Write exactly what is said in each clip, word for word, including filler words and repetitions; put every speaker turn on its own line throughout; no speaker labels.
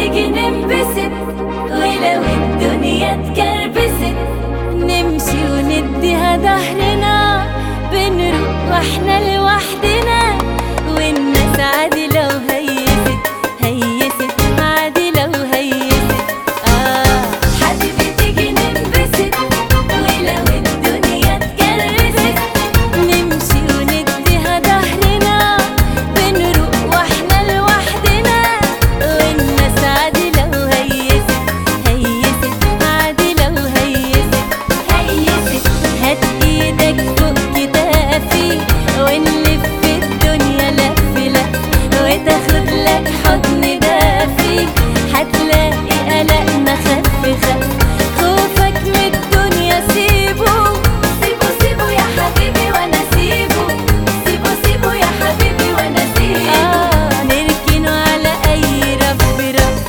تيجي ننبسط، ولو الدنيا اتكربست نمشي ونديها ظهرنا، بنروح واحنا لوحدنا، والناس عادي لو هيست هيست عادي لو هيست. آه حبيبي تيجي ننبسط، ولو الدنيا اتكربست نمشي ونديها ظهرنا، بنروح واحنا لوحدنا، والناس عادي لو هيست هيست عادي لو هيست هيست. هات ايدك فوق كتافي ونلف الدنيا لف لف، وتاخد لك حضن دافي، هتلاقي قلقنا خف خف، خوفك من الدنيا سيبه سيبه سيبه يا حبيبي وانا سيبه، سيبه سيبه يا حبيبي وانا سيبه. آه نركنه على اي رف رف.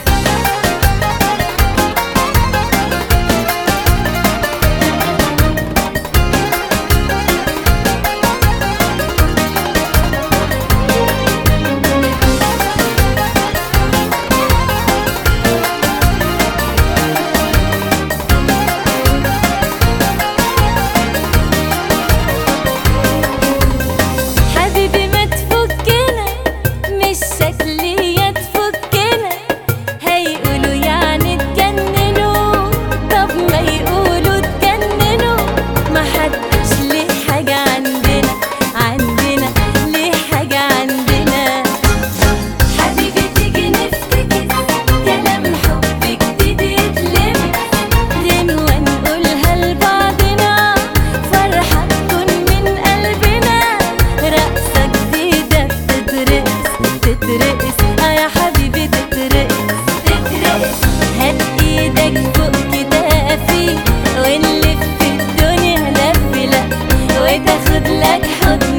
حبيبي ما تفكنا مش شكلية تفكنا، هيقولوا يعني اتجننوا، طب ما يقولوا اتجننوا، ما حدش ليه حاجة عندنا عندنا ليه حاجة عندنا. حبيبي تيجي نفتكر كلام حب جديد يتلمس، غنوة نقولها لبعضنا، فرحة تكون من قلبنا، رقصة جديدة بتترقص تترقص. اه يا حبيبي تترقص تترقص. هات ايدك فوق كتافي ونلف الدنيا لف لف، وتاخد لك حضن